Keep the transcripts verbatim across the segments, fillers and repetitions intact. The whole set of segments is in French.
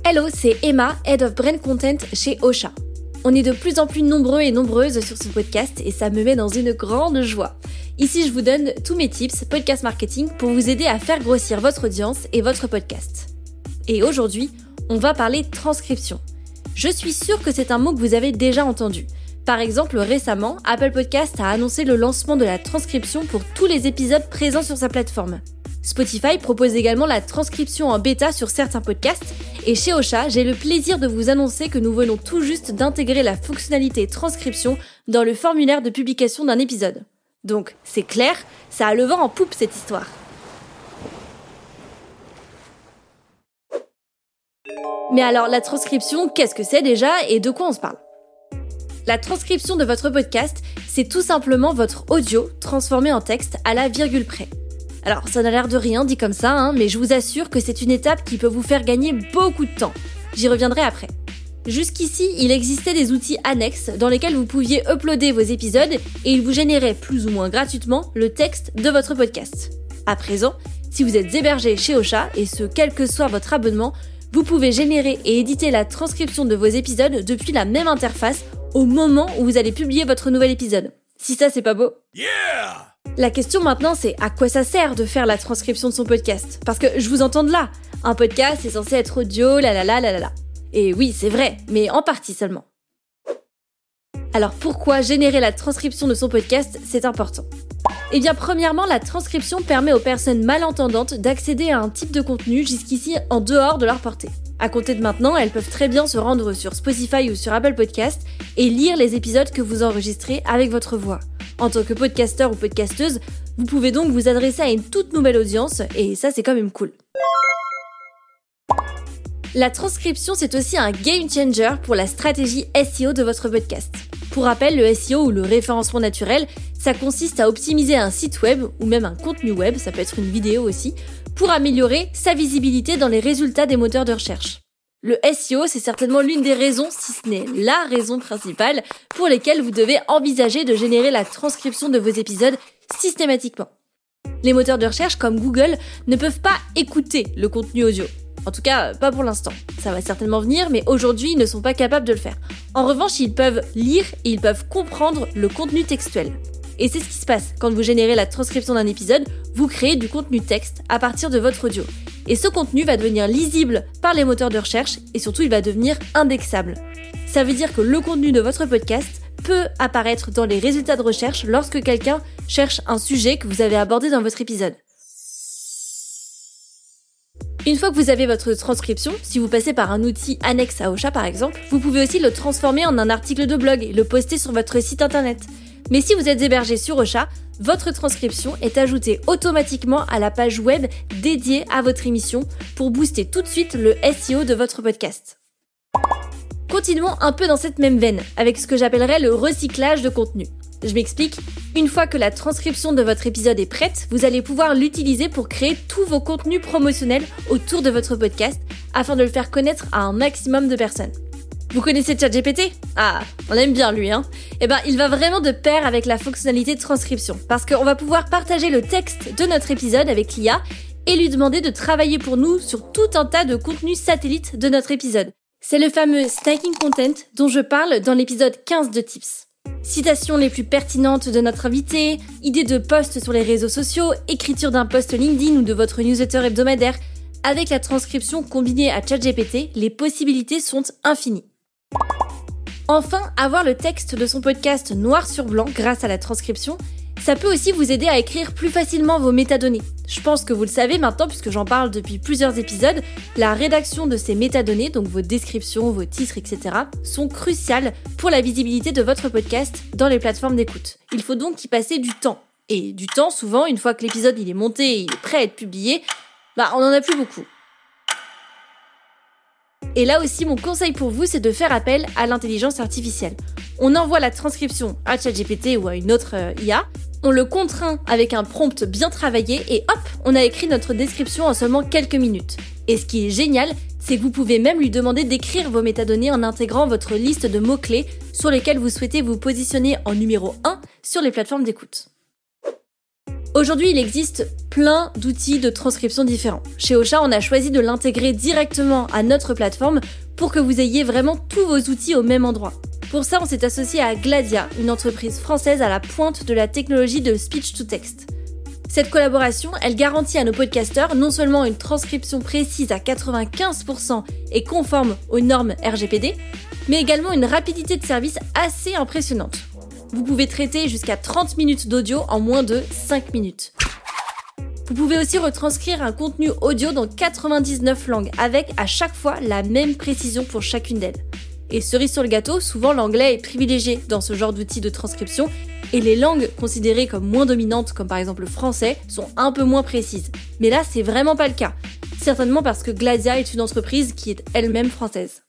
Hello, c'est Emma, Head of Brand Content chez Ocha. On est de plus en plus nombreux et nombreuses sur ce podcast et ça me met dans une grande joie. Ici, je vous donne tous mes tips podcast marketing pour vous aider à faire grossir votre audience et votre podcast. Et aujourd'hui, on va parler transcription. Je suis sûre que c'est un mot que vous avez déjà entendu. Par exemple, récemment, Apple Podcast a annoncé le lancement de la transcription pour tous les épisodes présents sur sa plateforme. Spotify propose également la transcription en bêta sur certains podcasts et chez Ocha, j'ai le plaisir de vous annoncer que nous venons tout juste d'intégrer la fonctionnalité transcription dans le formulaire de publication d'un épisode. Donc, c'est clair, ça a le vent en poupe cette histoire. Mais alors, la transcription, qu'est-ce que c'est déjà et de quoi on se parle ? La transcription de votre podcast, c'est tout simplement votre audio transformé en texte à la virgule près. Alors, ça n'a l'air de rien dit comme ça, hein, mais je vous assure que c'est une étape qui peut vous faire gagner beaucoup de temps. J'y reviendrai après. Jusqu'ici, il existait des outils annexes dans lesquels vous pouviez uploader vos épisodes et ils vous généraient plus ou moins gratuitement le texte de votre podcast. À présent, si vous êtes hébergé chez Ocha, et ce quel que soit votre abonnement, vous pouvez générer et éditer la transcription de vos épisodes depuis la même interface au moment où vous allez publier votre nouvel épisode. Si ça, c'est pas beau ? Yeah ! La question maintenant, c'est à quoi ça sert de faire la transcription de son podcast ? Parce que je vous entends de là. Un podcast est censé être audio, la la la la la la. Et oui, c'est vrai, mais en partie seulement. Alors pourquoi générer la transcription de son podcast, c'est important ? Eh bien, premièrement, la transcription permet aux personnes malentendantes d'accéder à un type de contenu jusqu'ici en dehors de leur portée. À compter de maintenant, elles peuvent très bien se rendre sur Spotify ou sur Apple Podcast et lire les épisodes que vous enregistrez avec votre voix. En tant que podcasteur ou podcasteuse, vous pouvez donc vous adresser à une toute nouvelle audience et ça, c'est quand même cool. La transcription, c'est aussi un game changer pour la stratégie S E O de votre podcast. Pour rappel, le S E O ou le référencement naturel, ça consiste à optimiser un site web ou même un contenu web, ça peut être une vidéo aussi, pour améliorer sa visibilité dans les résultats des moteurs de recherche. Le S E O, c'est certainement l'une des raisons, si ce n'est la raison principale, pour lesquelles vous devez envisager de générer la transcription de vos épisodes systématiquement. Les moteurs de recherche comme Google ne peuvent pas écouter le contenu audio. En tout cas, pas pour l'instant. Ça va certainement venir, mais aujourd'hui, ils ne sont pas capables de le faire. En revanche, ils peuvent lire et ils peuvent comprendre le contenu textuel. Et c'est ce qui se passe quand vous générez la transcription d'un épisode, vous créez du contenu texte à partir de votre audio. Et ce contenu va devenir lisible par les moteurs de recherche et surtout il va devenir indexable. Ça veut dire que le contenu de votre podcast peut apparaître dans les résultats de recherche lorsque quelqu'un cherche un sujet que vous avez abordé dans votre épisode. Une fois que vous avez votre transcription, si vous passez par un outil annexe à Ocha par exemple, vous pouvez aussi le transformer en un article de blog et le poster sur votre site internet. Mais si vous êtes hébergé sur Ocha, votre transcription est ajoutée automatiquement à la page web dédiée à votre émission pour booster tout de suite le S E O de votre podcast. Continuons un peu dans cette même veine, avec ce que j'appellerais le recyclage de contenu. Je m'explique. Une fois que la transcription de votre épisode est prête, vous allez pouvoir l'utiliser pour créer tous vos contenus promotionnels autour de votre podcast afin de le faire connaître à un maximum de personnes. Vous connaissez ChatGPT ? Ah, on aime bien lui, hein ? Eh ben, il va vraiment de pair avec la fonctionnalité de transcription, parce qu'on va pouvoir partager le texte de notre épisode avec l'I A et lui demander de travailler pour nous sur tout un tas de contenus satellites de notre épisode. C'est le fameux Snaking Content dont je parle dans l'épisode quinze de Tips. Citations les plus pertinentes de notre invité, idées de posts sur les réseaux sociaux, écriture d'un post LinkedIn ou de votre newsletter hebdomadaire. Avec la transcription combinée à ChatGPT, les possibilités sont infinies. Enfin, avoir le texte de son podcast noir sur blanc grâce à la transcription, ça peut aussi vous aider à écrire plus facilement vos métadonnées. Je pense que vous le savez maintenant puisque j'en parle depuis plusieurs épisodes, la rédaction de ces métadonnées, donc vos descriptions, vos titres, et cetera, sont cruciales pour la visibilité de votre podcast dans les plateformes d'écoute. Il faut donc y passer du temps. Et du temps, souvent, une fois que l'épisode il est monté et il est prêt à être publié, bah on n'en a plus beaucoup. Et là aussi, mon conseil pour vous, c'est de faire appel à l'intelligence artificielle. On envoie la transcription à ChatGPT ou à une autre euh, I A, on le contraint avec un prompt bien travaillé et hop, on a écrit notre description en seulement quelques minutes. Et ce qui est génial, c'est que vous pouvez même lui demander d'écrire vos métadonnées en intégrant votre liste de mots-clés sur lesquels vous souhaitez vous positionner en numéro un sur les plateformes d'écoute. Aujourd'hui, il existe plein d'outils de transcription différents. Chez Ocha, on a choisi de l'intégrer directement à notre plateforme pour que vous ayez vraiment tous vos outils au même endroit. Pour ça, on s'est associé à Gladia, une entreprise française à la pointe de la technologie de speech-to-text. Cette collaboration, elle garantit à nos podcasteurs non seulement une transcription précise à quatre-vingt-quinze pour cent et conforme aux normes R G P D, mais également une rapidité de service assez impressionnante. Vous pouvez traiter jusqu'à trente minutes d'audio en moins de cinq minutes. Vous pouvez aussi retranscrire un contenu audio dans quatre-vingt-dix-neuf langues, avec à chaque fois la même précision pour chacune d'elles. Et cerise sur le gâteau, souvent l'anglais est privilégié dans ce genre d'outils de transcription, et les langues considérées comme moins dominantes, comme par exemple le français, sont un peu moins précises. Mais là, c'est vraiment pas le cas. Certainement parce que Gladia est une entreprise qui est elle-même française.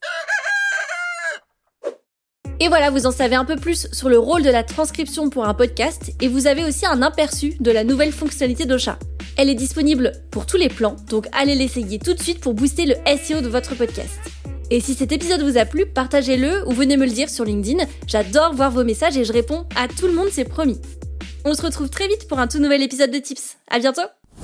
Et voilà, vous en savez un peu plus sur le rôle de la transcription pour un podcast, et vous avez aussi un aperçu de la nouvelle fonctionnalité d'Ocha. Elle est disponible pour tous les plans, donc allez l'essayer tout de suite pour booster le S E O de votre podcast. Et si cet épisode vous a plu, partagez-le ou venez me le dire sur LinkedIn. J'adore voir vos messages et je réponds à tout le monde, c'est promis. On se retrouve très vite pour un tout nouvel épisode de Tips. À bientôt.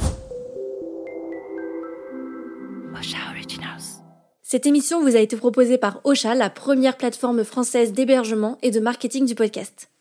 Ocha Originals. Cette émission vous a été proposée par Ocha, la première plateforme française d'hébergement et de marketing du podcast.